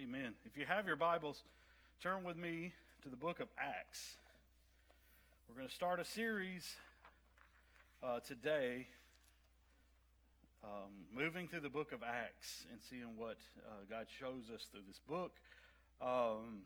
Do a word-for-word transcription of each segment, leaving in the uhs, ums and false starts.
Amen. If you have your Bibles, turn with me to the book of Acts. We're going to start a series uh, today, um, moving through the book of Acts and seeing what uh, God shows us through this book. Um,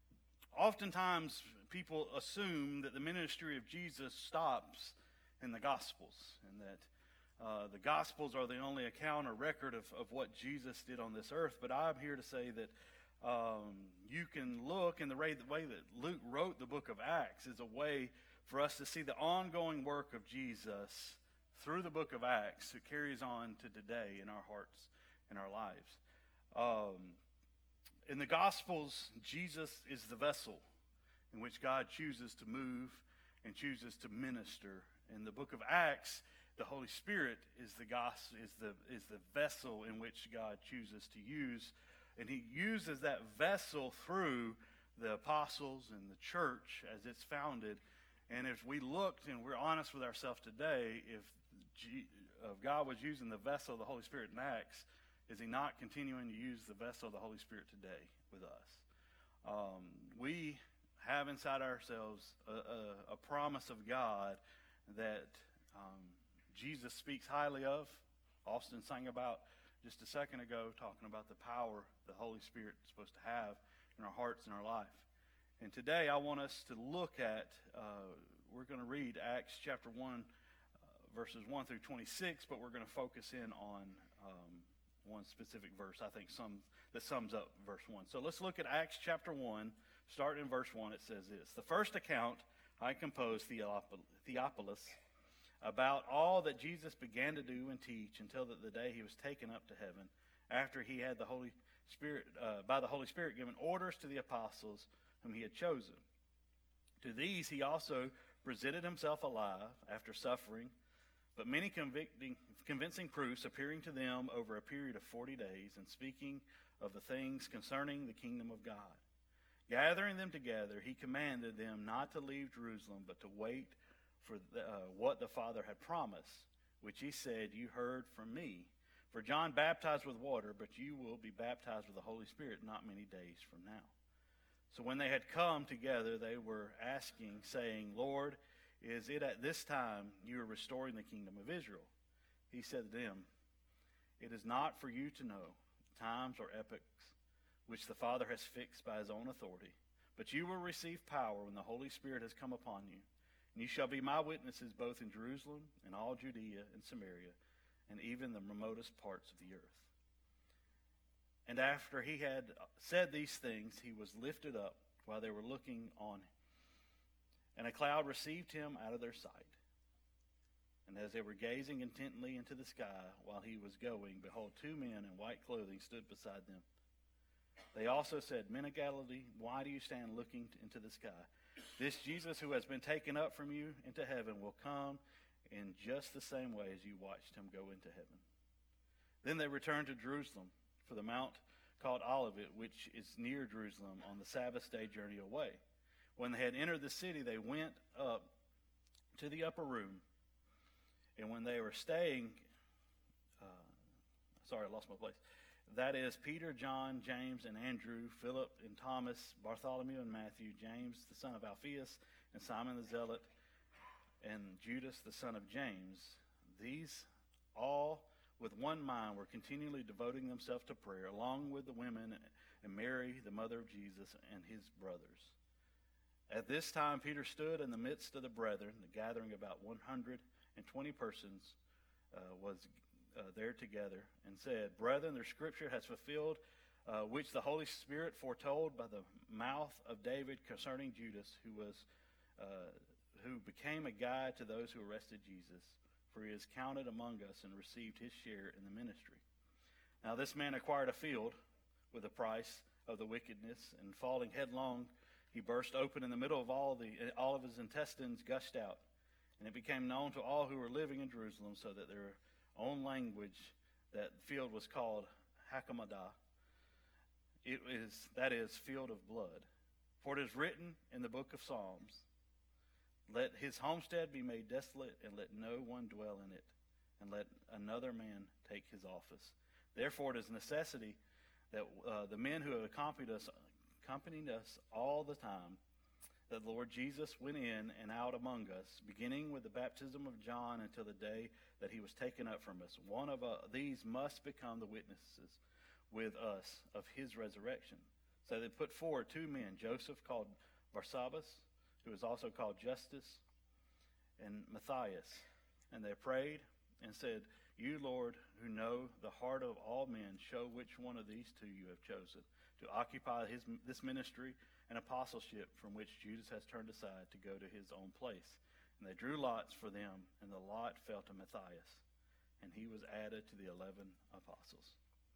oftentimes, people assume that the ministry of Jesus stops in the Gospels, and that Uh, the Gospels are the only account or record of, of what Jesus did on this earth. But I'm here to say that um, you can look in the way, the way that Luke wrote the book of Acts is a way for us to see the ongoing work of Jesus through the book of Acts that carries on to today in our hearts and our lives. Um, in the Gospels, Jesus is the vessel in which God chooses to move and chooses to minister. In the book of Acts, the Holy Spirit is the gospel, is the is the vessel in which God chooses to use, and He uses that vessel through the apostles and the church as it's founded. And if we looked and we're honest with ourselves today, if G, uh, God was using the vessel of the Holy Spirit in Acts, is He not continuing to use the vessel of the Holy Spirit today with us? Um, we have inside ourselves a, a, a promise of God that Um, Jesus speaks highly of. Austin sang about just a second ago, talking about the power the Holy Spirit is supposed to have in our hearts and our life. And today I want us to look at, uh, we're going to read Acts chapter one, uh, verses one through twenty-six, but we're going to focus in on um, one specific verse, I think, some that sums up verse one. So let's look at Acts chapter one, starting in verse one. It says this: "The first account I composed, Theophilus, about all that Jesus began to do and teach until that the day he was taken up to heaven, after he had the Holy Spirit, uh, by the Holy Spirit, given orders to the apostles whom he had chosen. To these he also presented himself alive after suffering, but many convicting, convincing proofs, appearing to them over a period of forty days, and speaking of the things concerning the kingdom of God. Gathering them together, he commanded them not to leave Jerusalem, but to wait for the, uh, what the Father had promised, which he said, 'You heard from me. For John baptized with water, but you will be baptized with the Holy Spirit not many days from now.' So when they had come together, they were asking, saying, 'Lord, is it at this time you are restoring the kingdom of Israel?' He said to them, 'It is not for you to know times or epochs which the Father has fixed by his own authority, but you will receive power when the Holy Spirit has come upon you. And you shall be my witnesses both in Jerusalem and all Judea and Samaria, and even the remotest parts of the earth.' And after he had said these things, he was lifted up while they were looking on him. And a cloud received him out of their sight. And as they were gazing intently into the sky while he was going, behold, two men in white clothing stood beside them. They also said, 'Men of Galilee, why do you stand looking into the sky? This Jesus who has been taken up from you into heaven will come in just the same way as you watched him go into heaven.' Then they returned to Jerusalem for the mount called Olivet, which is near Jerusalem, on the Sabbath day journey away. When they had entered the city, they went up to the upper room. And when they were staying, uh, sorry, I lost my place. That is Peter, John, James, and Andrew, Philip and Thomas, Bartholomew and Matthew, James, the son of Alphaeus, and Simon the Zealot, and Judas, the son of James. These all with one mind were continually devoting themselves to prayer, along with the women and Mary, the mother of Jesus, and his brothers. At this time Peter stood in the midst of the brethren, the gathering about one hundred twenty persons uh, was Uh, there together, and said, 'Brethren, the scripture has fulfilled, uh, which the Holy Spirit foretold by the mouth of David concerning Judas, who was uh, who became a guide to those who arrested Jesus. For he is counted among us and received his share in the ministry. Now this man acquired a field with the price of the wickedness, and falling headlong, he burst open in the middle of all the all of his intestines gushed out, and it became known to all who were living in Jerusalem, so that their own language, that field was called Hakkamadah. It is, that is, field of blood. For it is written in the book of Psalms, 'Let his homestead be made desolate, and let no one dwell in it, and let another man take his office.' Therefore it is necessity that uh, the men who have accompanied us, accompanied us all the time, that the Lord Jesus went in and out among us, beginning with the baptism of John until the day that he was taken up from us. One of uh, these must become the witnesses with us of his resurrection. So they put forward two men, Joseph called Barsabbas, who is also called Justus, and Matthias. And they prayed and said, "You, Lord, who know the heart of all men, show which one of these two you have chosen to occupy his, this ministry and apostleship from which Judas has turned aside to go to his own place." And they drew lots for them, and the lot fell to Matthias, and he was added to the eleven apostles.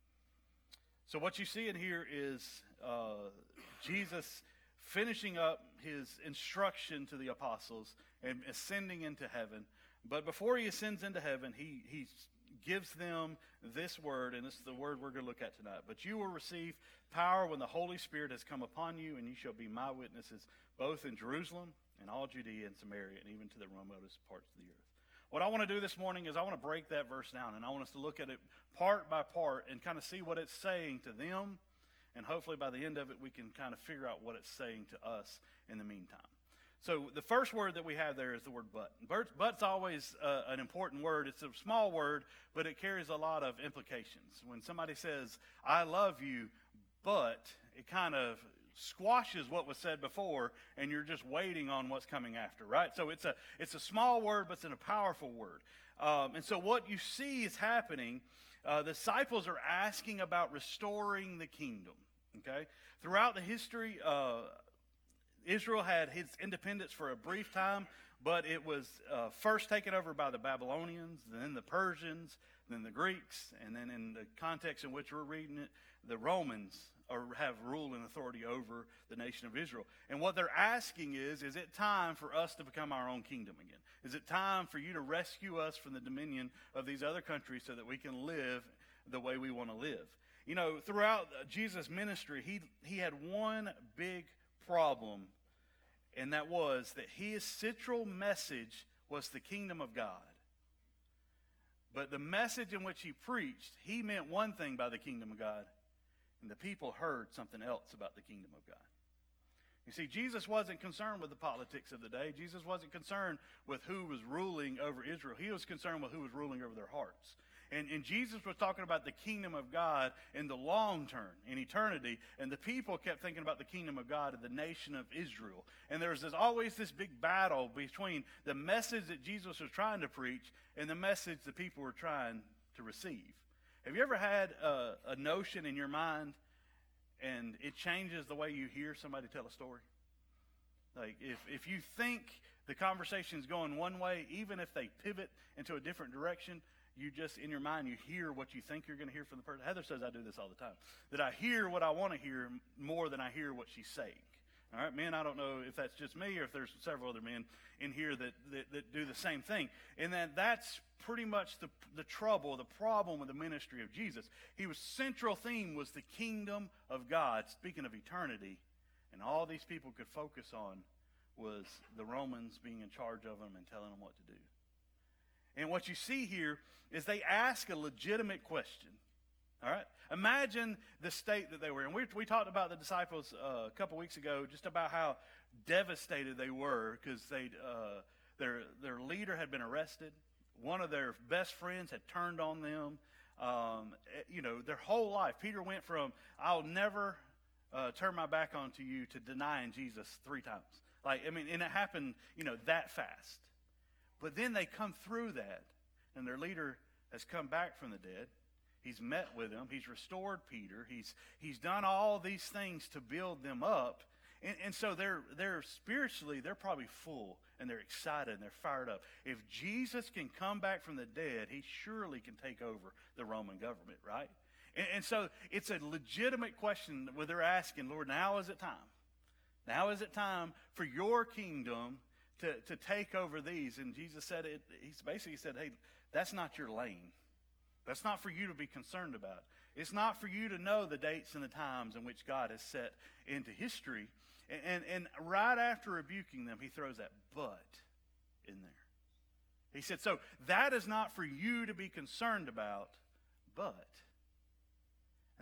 So what you see in here is uh, Jesus finishing up his instruction to the apostles and ascending into heaven. But before he ascends into heaven, he, he gives them this word, and this is the word we're going to look at tonight. "But you will receive power when the Holy Spirit has come upon you, and you shall be my witnesses both in Jerusalem and all Judea and Samaria, and even to the remotest parts of the earth." What I want to do this morning is I want to break that verse down, and I want us to look at it part by part and kind of see what it's saying to them, and hopefully by the end of it we can kind of figure out what it's saying to us in the meantime. So the first word that we have there is the word but. But's always uh, an important word. It's a small word, but it carries a lot of implications. When somebody says, "I love you, but," it kind of squashes what was said before, and you're just waiting on what's coming after, right? So it's a it's a small word, but it's a powerful word. Um, and so what you see is happening, uh, the disciples are asking about restoring the kingdom, okay? Throughout the history, uh, Israel had its independence for a brief time, but it was uh, first taken over by the Babylonians, then the Persians, then the Greeks, and then in the context in which we're reading it, the Romans are, have rule and authority over the nation of Israel. And what they're asking is, is it time for us to become our own kingdom again? Is it time for you to rescue us from the dominion of these other countries so that we can live the way we want to live? You know, throughout Jesus' ministry, he, he had one big problem, and that was that his central message was the kingdom of God. But the message in which he preached, he meant one thing by the kingdom of God, and the people heard something else about the kingdom of God. You see, Jesus wasn't concerned with the politics of the day. Jesus wasn't concerned with who was ruling over Israel. He was concerned with who was ruling over their hearts. And, and Jesus was talking about the kingdom of God in the long term, in eternity. And the people kept thinking about the kingdom of God and the nation of Israel. And there was this, always this big battle between the message that Jesus was trying to preach and the message the people were trying to receive. Have you ever had a, a notion in your mind and it changes the way you hear somebody tell a story? Like if, if you think the conversation's going one way, even if they pivot into a different direction, you just, in your mind, you hear what you think you're going to hear from the person. Heather says I do this all the time. That I hear what I want to hear more than I hear what she's saying. All right, men, I don't know if that's just me or if there's several other men in here that, that, that do the same thing. And that that's pretty much the, the trouble, the problem with the ministry of Jesus. He was central theme was the kingdom of God, speaking of eternity. And all these people could focus on was the Romans being in charge of them and telling them what to do. And what you see here is they ask a legitimate question. All right? Imagine the state that they were in. We, we talked about the disciples uh, a couple weeks ago, just about how devastated they were because they uh, their their leader had been arrested. One of their best friends had turned on them. Um, you know, their whole life. Peter went from, "I'll never uh, turn my back onto you," to denying Jesus three times. Like, I mean, and it happened, you know, that fast. But then they come through that, and their leader has come back from the dead. He's met with them. He's restored Peter. He's he's done all these things to build them up. And, and so they're they're spiritually, they're probably full, and they're excited, and they're fired up. If Jesus can come back from the dead, he surely can take over the Roman government, right? And, and so it's a legitimate question where they're asking, "Lord, now is it time? Now is it time for your kingdom to, to take over these?" And Jesus said it, he's basically said, "Hey, that's not your lane. That's not for you to be concerned about. It's not for you to know the dates and the times in which God has set into history." And, and, and right after rebuking them, he throws that "but" in there. He said, so that is not for you to be concerned about, but.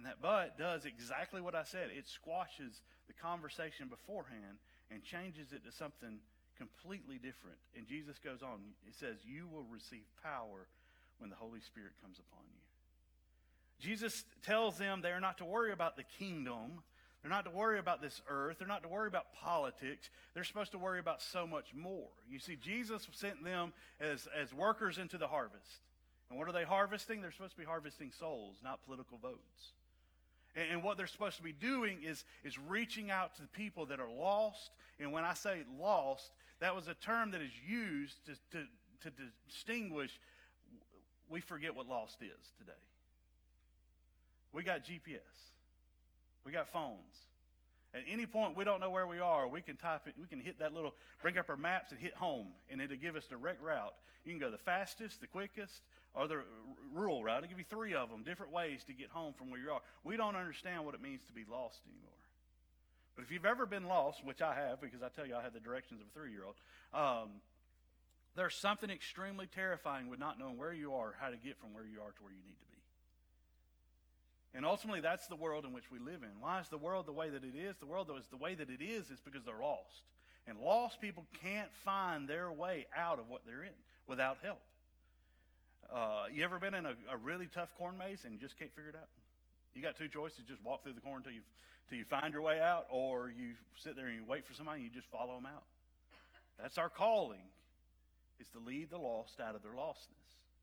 And that but does exactly what I said. It squashes the conversation beforehand and changes it to something completely different. And Jesus goes on. He says, you will receive power when the Holy Spirit comes upon you. Jesus tells them they're not to worry about the kingdom. They're not to worry about this earth. They're not to worry about politics. They're supposed to worry about so much more. You see, Jesus sent them as, as workers into the harvest. And what are they harvesting? They're supposed to be harvesting souls, not political votes. And, and what they're supposed to be doing is, is reaching out to the people that are lost. And when I say lost, that was a term that is used to, to, to distinguish. We forget what lost is today. We got G P S. We got phones. At any point we don't know where we are, we can type it, we can hit that little, bring up our maps and hit home, and it'll give us direct route. You can go the fastest, the quickest, or the rural route. It'll give you three of them, different ways to get home from where you are. We don't understand what it means to be lost anymore. But if you've ever been lost, which I have, because I tell you I have the directions of a three-year-old, um, there's something extremely terrifying with not knowing where you are, how to get from where you are to where you need to be. And ultimately, that's the world in which we live in. Why is the world the way that it is? The world that is the way that it is is because they're lost. And lost people can't find their way out of what they're in without help. Uh, you ever been in a, a really tough corn maze and you just can't figure it out? You got two choices: just walk through the corn until you till you find your way out, or you sit there and you wait for somebody and you just follow them out. That's our calling, is to lead the lost out of their lostness.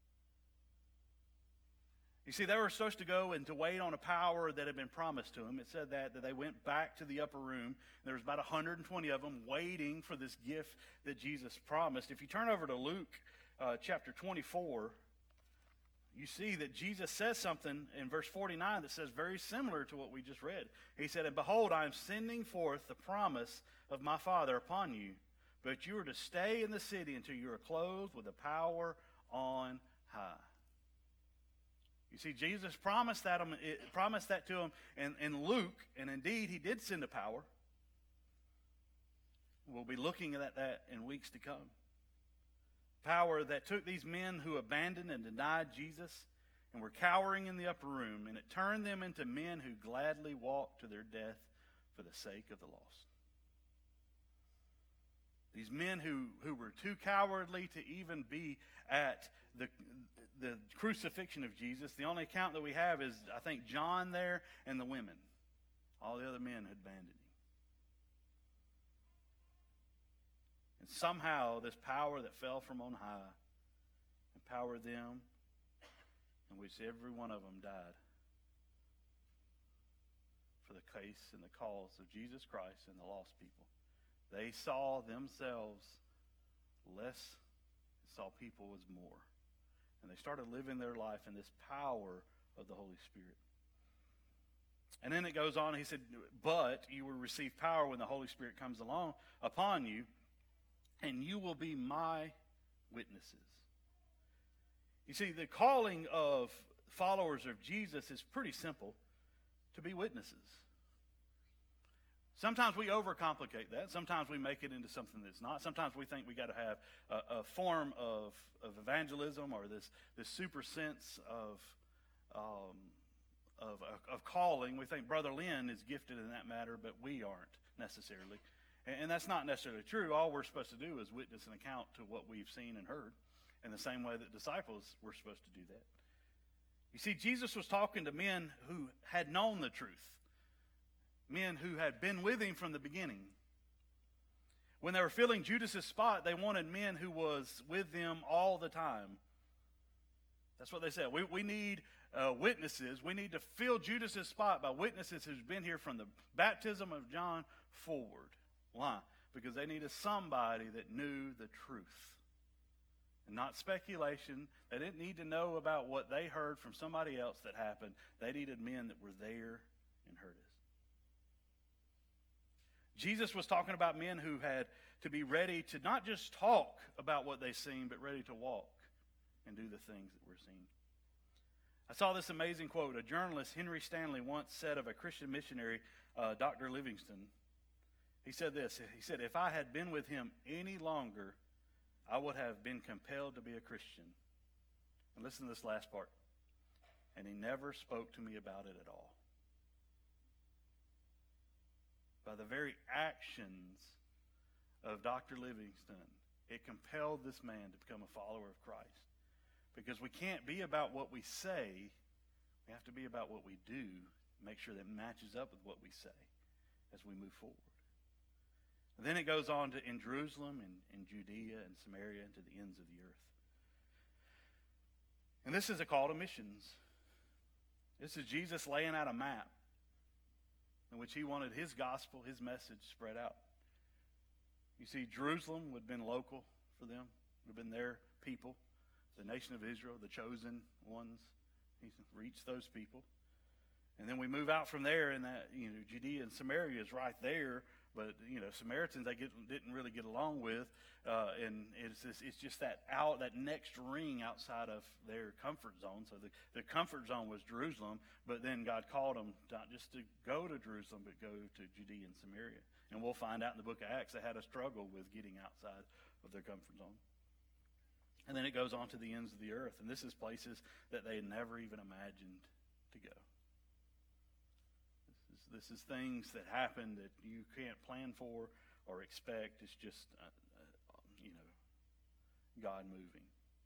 You see, they were supposed to go and to wait on a power that had been promised to them. It said that, that they went back to the upper room. There was about one hundred twenty of them waiting for this gift that Jesus promised. If you turn over to Luke uh, chapter twenty-four, you see that Jesus says something in verse forty-nine that says very similar to what we just read. He said, and behold, I am sending forth the promise of my Father upon you, but you are to stay in the city until you are clothed with the power on high. You see, Jesus promised that, um, it, promised that to him in, in Luke, and indeed he did send a power. We'll be looking at that in weeks to come. Power that took these men who abandoned and denied Jesus and were cowering in the upper room, and it turned them into men who gladly walked to their death for the sake of the lost. These men who, who were too cowardly to even be at the, the crucifixion of Jesus. The only account that we have is, I think, John there and the women. All the other men had abandoned him. And somehow this power that fell from on high empowered them, in which every one of them died for the case and the cause of Jesus Christ and the lost people. They saw themselves less, saw people as more. And they started living their life in this power of the Holy Spirit. And then it goes on, he said, but you will receive power when the Holy Spirit comes along upon you, and you will be my witnesses. You see, the calling of followers of Jesus is pretty simple: to be witnesses. Sometimes we overcomplicate that. Sometimes we make it into something that's not. Sometimes we think we got to have a, a form of, of evangelism or this, this super sense of, um, of, of calling. We think Brother Lynn is gifted in that matter, but we aren't necessarily. And, and that's not necessarily true. All we're supposed to do is witness and account to what we've seen and heard, in the same way that disciples were supposed to do that. You see, Jesus was talking to men who had known the truth. Men who had been with him from the beginning. When they were filling Judas's spot, they wanted men who was with them all the time. That's what they said. We, we need uh, witnesses. We need to fill Judas's spot by witnesses who's been here from the baptism of John forward. Why? Because they needed somebody that knew the truth. And not speculation. They didn't need to know about what they heard from somebody else that happened. They needed men that were there and heard it. Jesus was talking about men who had to be ready to not just talk about what they've seen, but ready to walk and do the things that we're seeing. I saw this amazing quote. A journalist, Henry Stanley, once said of a Christian missionary, uh, Doctor Livingston. He said this. He said, if I had been with him any longer, I would have been compelled to be a Christian. And listen to this last part. And he never spoke to me about it at all. by the very actions of Doctor Livingstone, it compelled this man to become a follower of Christ. Because we can't be about what we say, we have to be about what we do, make sure that matches up with what we say as we move forward. And then it goes on to in Jerusalem and in Judea and Samaria and to the ends of the earth. And this is a call to missions. This is Jesus laying out a map in which he wanted his gospel, his message spread out. You see, Jerusalem would have been local for them. It would have been their people, the nation of Israel, the chosen ones. He reached those people. And then we move out from there, and that, you know, Judea and Samaria is right there. But, you know, Samaritans they get, didn't really get along with. Uh, and it's just, it's just that out that next ring outside of their comfort zone. So the, the comfort zone was Jerusalem. But then God called them not just to go to Jerusalem, but go to Judea and Samaria. And we'll find out in the book of Acts they had a struggle with getting outside of their comfort zone. And then it goes on to the ends of the earth. And this is places that they had never even imagined to go. This is, this is things that happen that you can't plan for or expect. It's just, uh, uh, you know, God moving.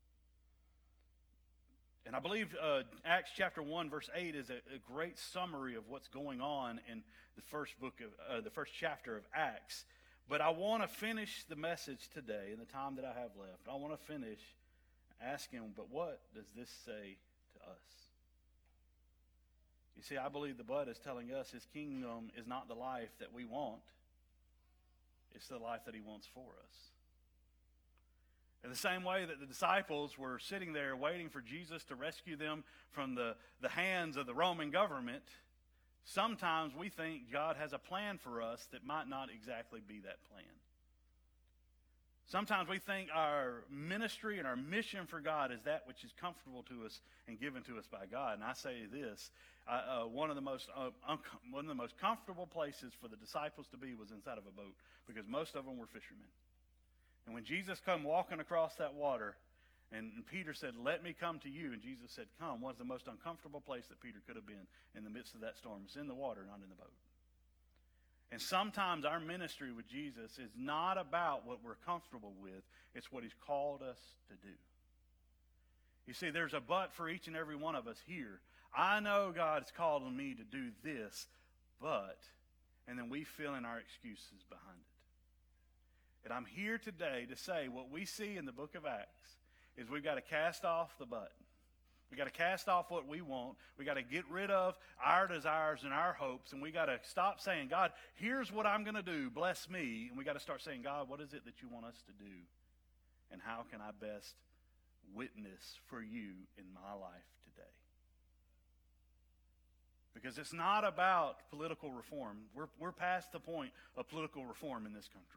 And I believe uh, Acts chapter one, verse eight is a, a great summary of what's going on in the first book of uh, the first chapter of Acts. But I want to finish the message today in the time that I have left. I want to finish asking, but what does this say to us? You see, I believe the Bud is telling us his kingdom is not the life that we want. It's the life that he wants for us. In the same way that the disciples were sitting there waiting for Jesus to rescue them from the, the hands of the Roman government, sometimes we think God has a plan for us that might not exactly be that plan. Sometimes we think our ministry and our mission for God is that which is comfortable to us and given to us by God. And I say this, uh, uh, one of the most uh, un- one of the most comfortable places for the disciples to be was inside of a boat, because most of them were fishermen. And when Jesus come walking across that water, and, and Peter said, "Let me come to you," and Jesus said, "Come," was the most uncomfortable place that Peter could have been in the midst of that storm. It's in the water, not in the boat. And sometimes our ministry with Jesus is not about what we're comfortable with. It's what he's called us to do. You see, there's a but for each and every one of us here. I know God's calling me to do this, but, and then we fill in our excuses behind it. And I'm here today to say what we see in the book of Acts is we've got to cast off the but. We got to cast off what we want. We got to get rid of our desires and our hopes, and we got to stop saying, "God, here's what I'm going to do. Bless me." And we got to start saying, "God, what is it that you want us to do? And how can I best witness for you in my life today?" Because it's not about political reform. We're, we're past the point of political reform in this country.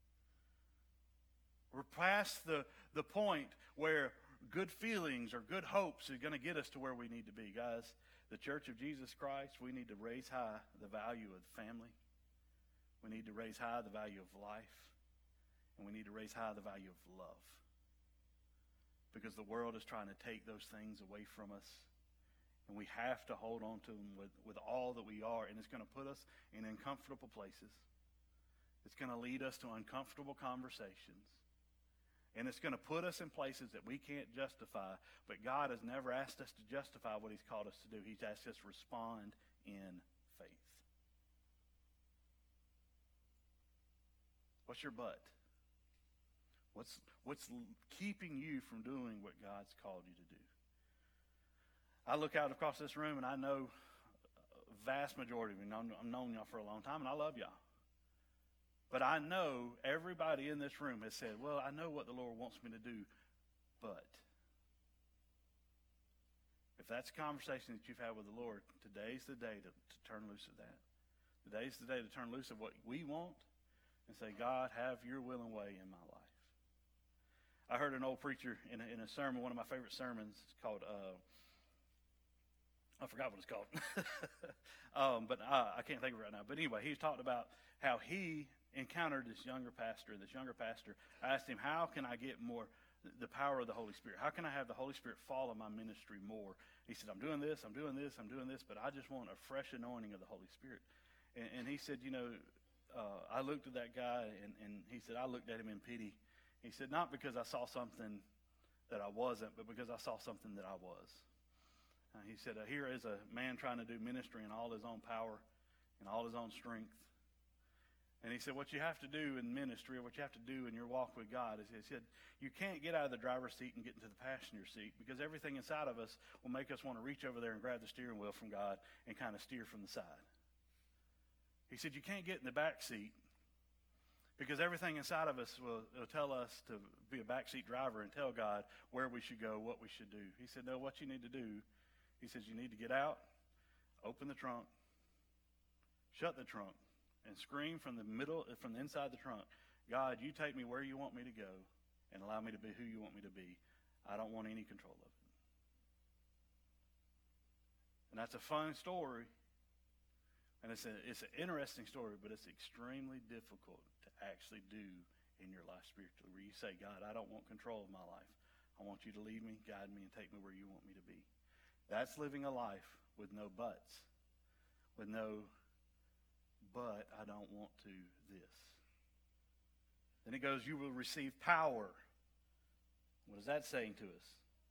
We're past the, the point where good feelings or good hopes are going to get us to where we need to be. Guys, the Church of Jesus Christ, we need to raise high the value of family. We need to raise high the value of life. And we need to raise high the value of love. Because the world is trying to take those things away from us. And we have to hold on to them with, with all that we are. And it's going to put us in uncomfortable places. It's going to lead us to uncomfortable conversations. And it's going to put us in places that we can't justify. But God has never asked us to justify what he's called us to do. He's asked us to respond in faith. What's your but? What's, what's keeping you from doing what God's called you to do? I look out across this room and I know a vast majority of you. I've known y'all for a long time and I love y'all. But I know everybody in this room has said, "Well, I know what the Lord wants me to do, but." If that's a conversation that you've had with the Lord, today's the day to, to turn loose of that. Today's the day to turn loose of what we want and say, "God, have your will and way in my life." I heard an old preacher in a, in a sermon, one of my favorite sermons, it's called, uh, I forgot what it's called, um, but uh, I can't think of it right now. But anyway, he talked about how he encountered this younger pastor, and this younger pastor asked him, "How can I get more, the power of the Holy Spirit? How can I have the Holy Spirit fall on my ministry more?" He said, "I'm doing this, I'm doing this, I'm doing this, but I just want a fresh anointing of the Holy Spirit." And, and he said, "You know, uh, I looked at that guy, and, and he said, I looked at him in pity. He said, not because I saw something that I wasn't, but because I saw something that I was. Uh, he said, uh, here is a man trying to do ministry in all his own power and all his own strength. And he said, what you have to do in ministry, or what you have to do in your walk with God, is he said, you can't get out of the driver's seat and get into the passenger seat, because everything inside of us will make us want to reach over there and grab the steering wheel from God and kind of steer from the side. He said, you can't get in the back seat, because everything inside of us will, will tell us to be a backseat driver and tell God where we should go, what we should do. He said, no, what you need to do, he says, you need to get out, open the trunk, shut the trunk, and scream from the middle, from the inside the trunk, God, you take me where you want me to go and allow me to be who you want me to be. I don't want any control of it. And that's a fun story. And it's, a, it's an interesting story, but it's extremely difficult to actually do in your life spiritually, where you say, God, I don't want control of my life. I want you to lead me, guide me, and take me where you want me to be. That's living a life with no buts, with no but I don't want to this. Then it goes, you will receive power. What is that saying to us?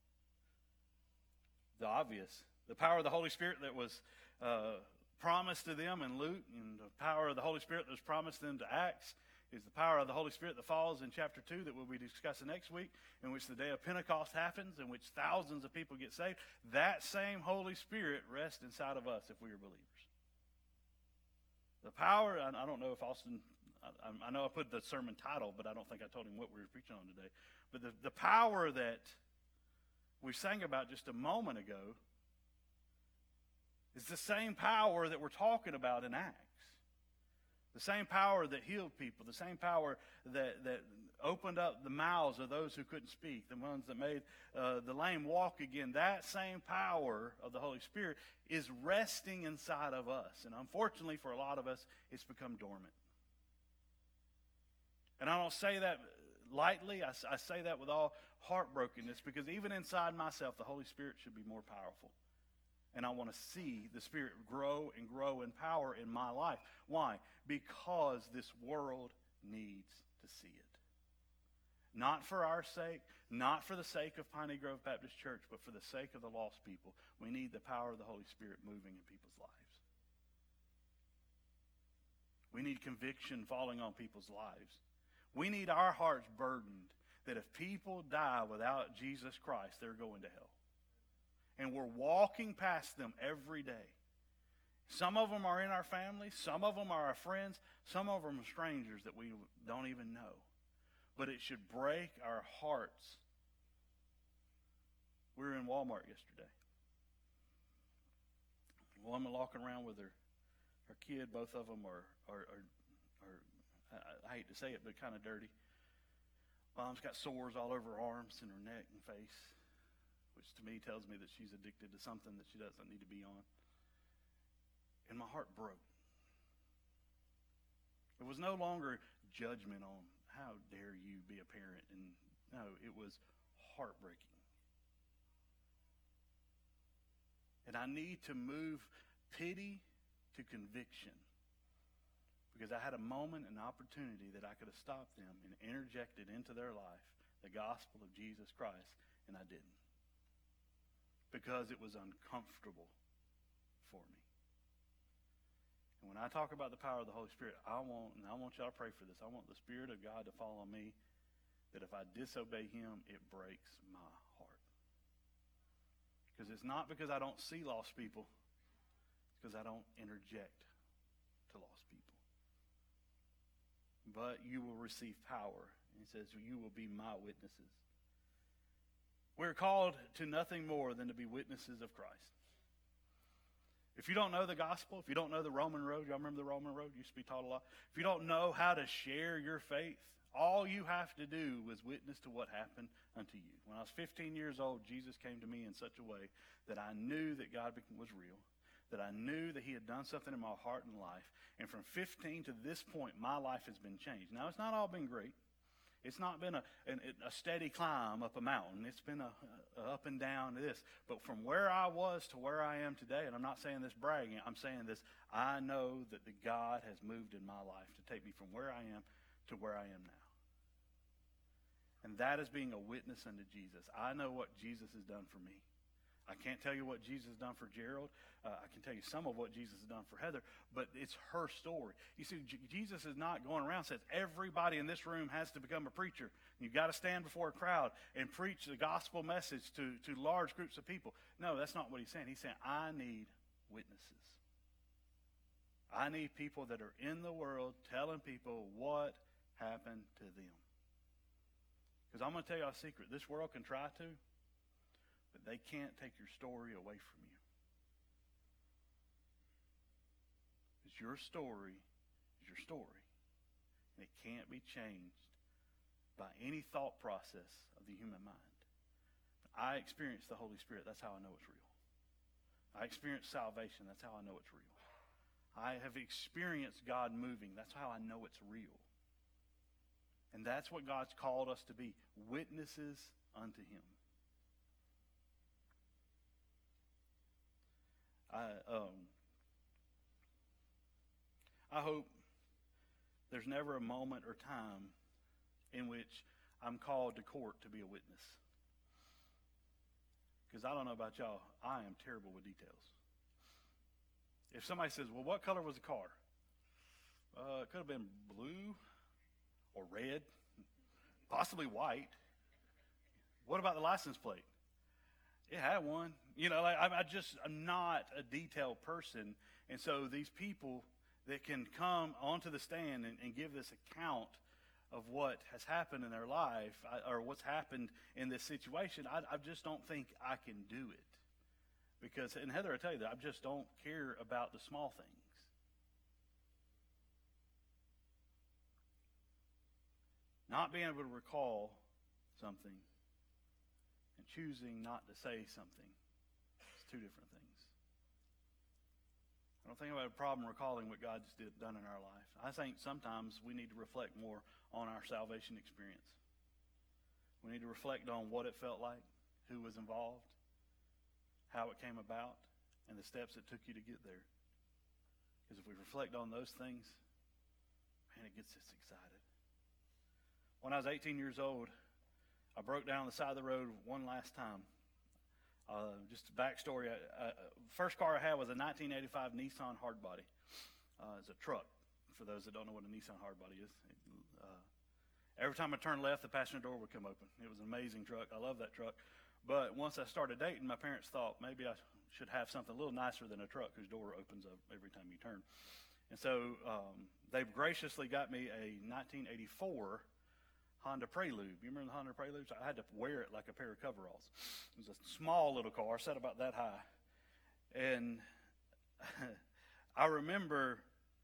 The obvious. The power of the Holy Spirit that was uh, promised to them in Luke, and the power of the Holy Spirit that was promised them to Acts, is the power of the Holy Spirit that falls in chapter two that we'll be discussing next week, in which the day of Pentecost happens, in which thousands of people get saved. That same Holy Spirit rests inside of us if we are believers. The power, I don't know if Austin, I, I know I put the sermon title, but I don't think I told him what we were preaching on today. But the, the power that we sang about just a moment ago is the same power that we're talking about in Acts. The same power that healed people, the same power that, that opened up the mouths of those who couldn't speak, the ones that made uh, the lame walk again. That same power of the Holy Spirit is resting inside of us. And unfortunately for a lot of us, it's become dormant. And I don't say that lightly. I, I say that with all heartbrokenness, because even inside myself, the Holy Spirit should be more powerful. And I want to see the Spirit grow and grow in power in my life. Why? Because this world needs to see it. Not for our sake, not for the sake of Piney Grove Baptist Church, but for the sake of the lost people. We need the power of the Holy Spirit moving in people's lives. We need conviction falling on people's lives. We need our hearts burdened that if people die without Jesus Christ, they're going to hell. And we're walking past them every day. Some of them are in our family. Some of them are our friends. Some of them are strangers that we don't even know. But it should break our hearts. We were in Walmart yesterday. A woman walking around with her, her kid. Both of them are, are, are, are I, I hate to say it, but kind of dirty. Mom's got sores all over her arms and her neck and face, which to me tells me that she's addicted to something that she doesn't need to be on. And my heart broke. It was no longer judgment on how dare you be a parent. And no, it was heartbreaking. And I need to move pity to conviction, because I had a moment, an opportunity that I could have stopped them and interjected into their life the gospel of Jesus Christ, and I didn't. Because it was uncomfortable for me. And when I talk about the power of the Holy Spirit, I want, and I want y'all to pray for this, I want the Spirit of God to fall on me, that if I disobey Him, it breaks my heart. Because it's not because I don't see lost people, it's because I don't interject to lost people. But you will receive power. And He says, you will be my witnesses. We're called to nothing more than to be witnesses of Christ. If you don't know the gospel, if you don't know the Roman road, y'all remember the Roman road? Used to be taught a lot. If you don't know how to share your faith, all you have to do is witness to what happened unto you. When I was fifteen years old, Jesus came to me in such a way that I knew that God was real, that I knew that He had done something in my heart and life. And from fifteen to this point, my life has been changed. Now, it's not all been great. It's not been a, an, a steady climb up a mountain. It's been a, a up and down this. But from where I was to where I am today, and I'm not saying this bragging, I'm saying this, I know that the God has moved in my life to take me from where I am to where I am now. And that is being a witness unto Jesus. I know what Jesus has done for me. I can't tell you what Jesus has done for Gerald. Uh, I can tell you some of what Jesus has done for Heather, but it's her story. You see, J- Jesus is not going around and says everybody in this room has to become a preacher. You've got to stand before a crowd and preach the gospel message to, to large groups of people. No, that's not what he's saying. He's saying, I need witnesses. I need people that are in the world telling people what happened to them. Because I'm going to tell you a secret. This world can try to, but they can't take your story away from you. Because your story is your story. And it can't be changed by any thought process of the human mind. I experienced the Holy Spirit. That's how I know it's real. I experienced salvation. That's how I know it's real. I have experienced God moving. That's how I know it's real. And that's what God's called us to be, witnesses unto him. I um, I hope there's never a moment or time in which I'm called to court to be a witness. Because I don't know about y'all, I am terrible with details. If somebody says, well, what color was the car? Uh, it could have been blue or red, possibly white. What about the license plate? It had one. You know, like, I, I just, I'm not a detailed person. And so these people that can come onto the stand and, and give this account of what has happened in their life I, or what's happened in this situation, I, I just don't think I can do it. Because, and Heather, I tell you that I just don't care about the small things. Not being able to recall something and choosing not to say something, it's two different things. I don't think I have a problem recalling what God's did, done in our life. I think sometimes we need to reflect more on our salvation experience. We need to reflect on what it felt like, who was involved, how it came about, and the steps it took you to get there. Because if we reflect on those things, man, it gets us excited. When I was eighteen years old, I broke down on the side of the road one last time. Uh, just a backstory. I, I, first car I had was a nineteen eighty-five Nissan Hardbody. Uh, it's a truck, for those that don't know what a Nissan Hardbody is. It, uh, every time I turned left, the passenger door would come open. It was an amazing truck. I love that truck. But once I started dating, my parents thought maybe I should have something a little nicer than a truck whose door opens up every time you turn. And so um, they've graciously got me a nineteen eighty-four Honda Prelude. You remember the Honda Preludes? I had to wear it like a pair of coveralls. It was a small little car, set about that high. And I remember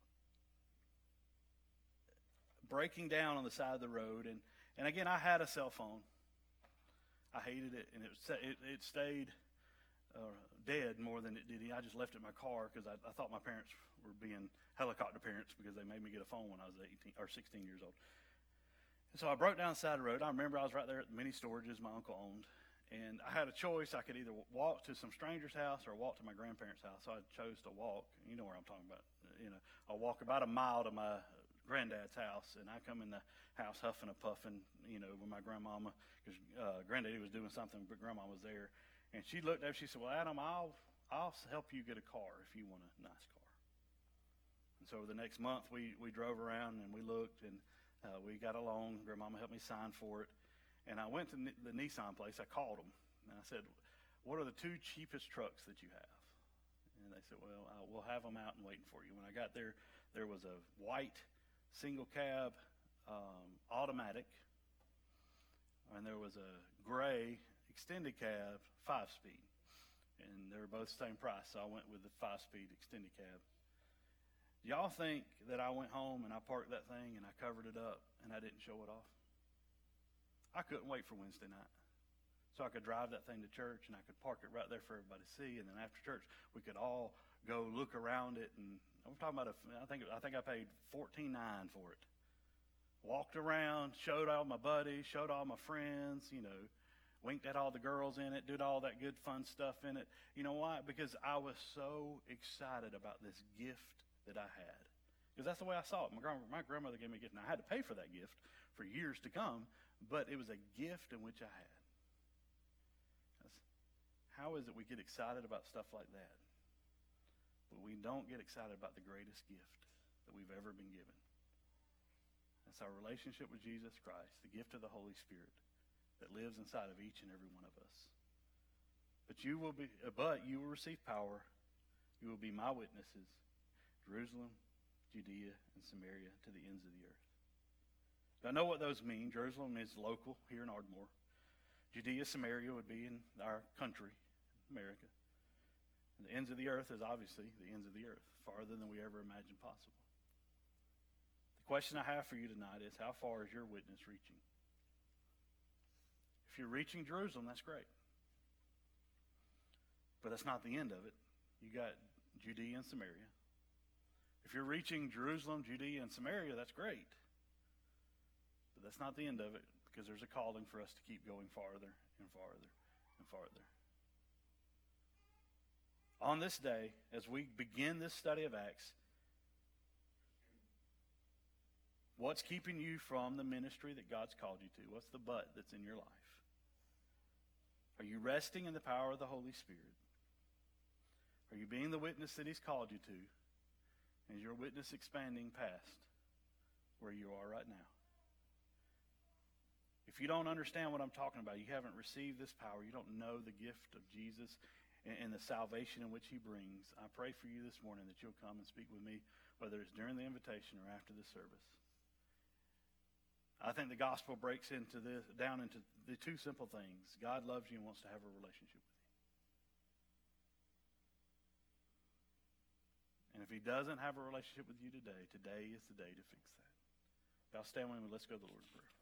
breaking down on the side of the road. And, and again, I had a cell phone. I hated it, and it, it, it stayed uh, dead more than it did. I just left it in my car because I, I thought my parents were being helicopter parents because they made me get a phone when I was eighteen or sixteen years old. And so I broke down the side of the road. I remember I was right there at the mini storages my uncle owned, and I had a choice. I could either walk to some stranger's house or walk to my grandparents' house. So I chose to walk. You know where I'm talking about. You know, I walk about a mile to my granddad's house, and I come in the house huffing and puffing, you know, with my grandmama, because uh, granddaddy was doing something, but grandma was there. And she looked up, she said, well, Adam, I'll, I'll help you get a car if you want a nice car. And so the next month, we, we drove around, and we looked, and uh, we got a loan. Grandmama helped me sign for it. And I went to the Nissan place. I called them, and I said, what are the two cheapest trucks that you have? And they said, well, uh, we'll have them out and waiting for you. When I got there, there was a white single cab um, automatic, and there was a gray extended cab five speed, and they were both the same price, so I went with the five speed extended cab. Do y'all think that I went home and I parked that thing and I covered it up and I didn't show it off? I couldn't wait for Wednesday night so I could drive that thing to church, and I could park it right there for everybody to see, and then after church we could all go look around it. And I'm talking about a, I think I think I paid fourteen nine for it. walked around, showed all my buddies, showed all my friends, you know, winked at all the girls in it, did all that good fun stuff in it. You know why? Because I was so excited about this gift that I had. Because that's the way I saw it. My, grand- my grandmother gave me a gift, and I had to pay for that gift for years to come, but it was a gift in which I had. That's, how is it we get excited about stuff like that, but we don't get excited about the greatest gift that we've ever been given? That's our relationship with Jesus Christ, the gift of the Holy Spirit that lives inside of each and every one of us. But you will be, but you will receive power. You will be my witnesses, Jerusalem, Judea, and Samaria, to the ends of the earth. Now, I know what those mean. Jerusalem is local here in Ardmore. Judea, Samaria would be in our country, America. And the ends of the earth is obviously the ends of the earth, farther than we ever imagined possible. The question I have for you tonight is, how far is your witness reaching? If you're reaching Jerusalem, that's great. But that's not the end of it. You got Judea and Samaria. If you're reaching Jerusalem, Judea, and Samaria, that's great. But that's not the end of it, because there's a calling for us to keep going farther and farther and farther. On this day, as we begin this study of Acts, what's keeping you from the ministry that God's called you to? What's the but that's in your life? Are you resting in the power of the Holy Spirit? Are you being the witness that He's called you to? Is your witness expanding past where you are right now? If you don't understand what I'm talking about, you haven't received this power, you don't know the gift of Jesus and, and the salvation in which He brings, I pray for you this morning that you'll come and speak with me, whether it's during the invitation or after the service. I think the gospel breaks into this, down into the two simple things. God loves you and wants to have a relationship with you. And if He doesn't have a relationship with you today, today is the day to fix that. Y'all stand with me. Let's go to the Lord in prayer.